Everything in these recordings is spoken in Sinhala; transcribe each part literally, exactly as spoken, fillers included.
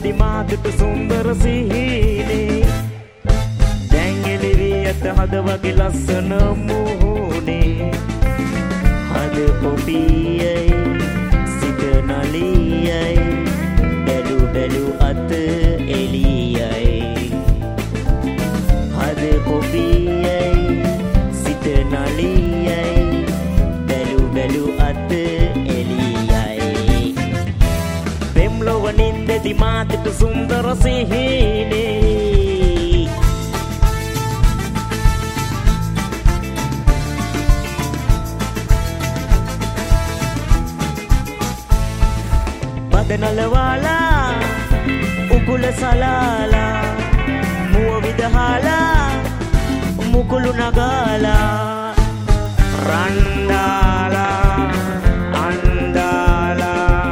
නින්දෙදි මාතට සුන්දර සිහිනේ දැන් එළිවී ඇත හද වගේ ලස්සන මුහුණේ හද පොපියයි සිත නලියයි බැලු බැලු අත එළියයි හද පොපියයි සිත නලියයි බැලු බැලු අත එළියයි පෙම්ලොව නින්දෙදි මාතට සුන්දර සිහිනේ නලවාලා උකුල සලාලා මුව විදහාලා මුකුළු නගාලා රණ්ඩාලා අන්දාලා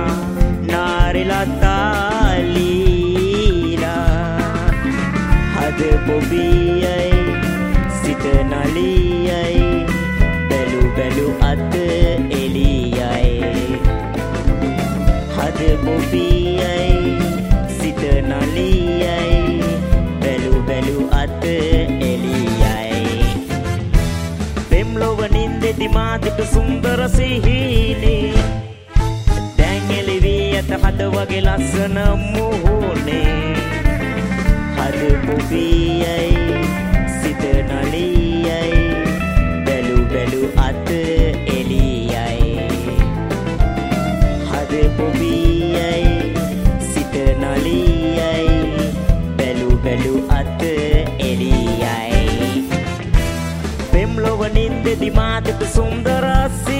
නාරිලතාලීලා හද පොබියයි සිත නලියයි බැලු බැලු අත එළියයි හද පොපියයි සිත නලියයි බැලු බැලු අත එළියයි පෙම්ලොව නින්දෙදි මාතට සුන්දර සිහිනේ දැන් එළිවී ඇත හද වගේ ලස්සන මුහුණේ හද පොපියයි සිත නලියයි බැලු බැලු අත එළියයි හද පොපියයි සිත නලියයි බැලු බැලු අත එළියයි පෙම්ලොව නින්දෙදි මාතට සුන්දර